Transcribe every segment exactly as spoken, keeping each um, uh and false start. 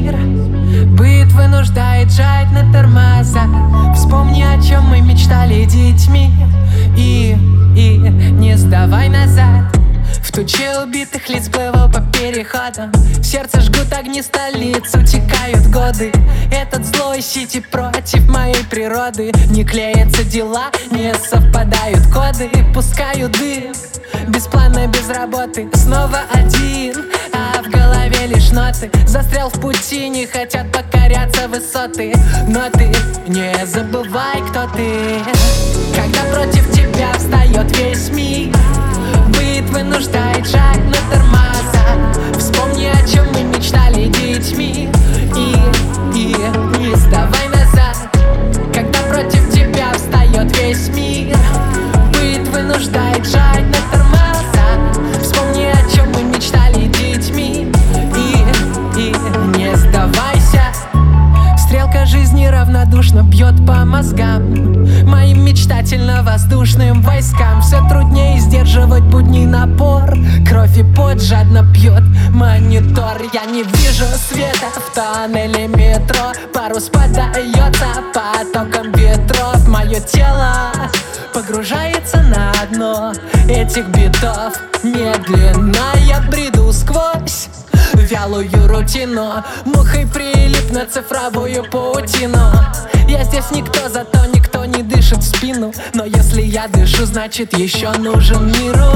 мир. Быт вынуждает жать на тормоза. Вспомни, о чем мы мечтали детьми. И, и не сдавай назад. В туче убитых лиц плыву по переходам. Сердце жгут огни столиц, утекают годы. Этот злой сити против моей природы. Не клеятся дела, не совпадают коды. Пускаю дым, без плана, без работы. Снова один, а в голове лишь ноты. Застрял в пути, не хотят покоряться высоты. Но ты не забывай, кто ты. Когда против тебя встает весь мир, быт вынуждает жать на тормоза. Вспомни, о чем мы мечтали детьми. И, и не сдавай назад. Когда против тебя встает весь мир, быт вынуждает жать на тормоза. Вспомни, о чем мы мечтали детьми. И, и не сдавайся. Стрелка жизни равнодушно бьет по мозгам. Моим мечтательно-воздушным войскам все труднее сдерживать будний напор. Кровь и пот жадно пьет монитор. Я не вижу света в тоннеле метро. Парус подается потоком ветров. Мое тело погружается на дно этих битов. Медленно я бреду сквозь вялую рутину. Мухой прилип на цифровую паутину. Я здесь никто, зато никто не дышит в спину. Но если я дышу, значит еще нужен миру.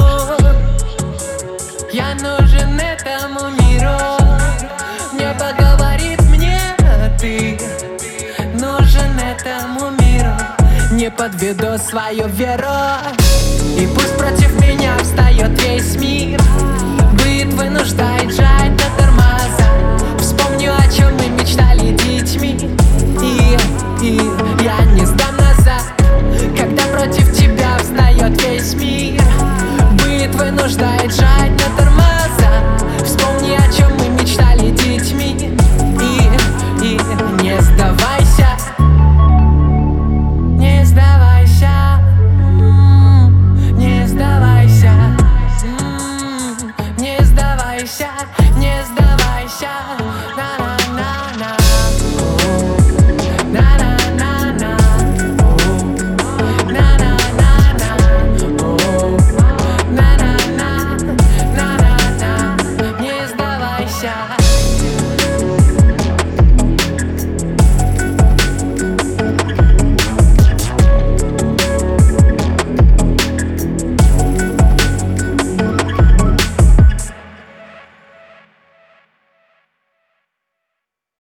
Я нужен этому миру. Небо говорит мне, ты нужен этому миру. Не подведу свою веру. И пусть против меня встает весь мир,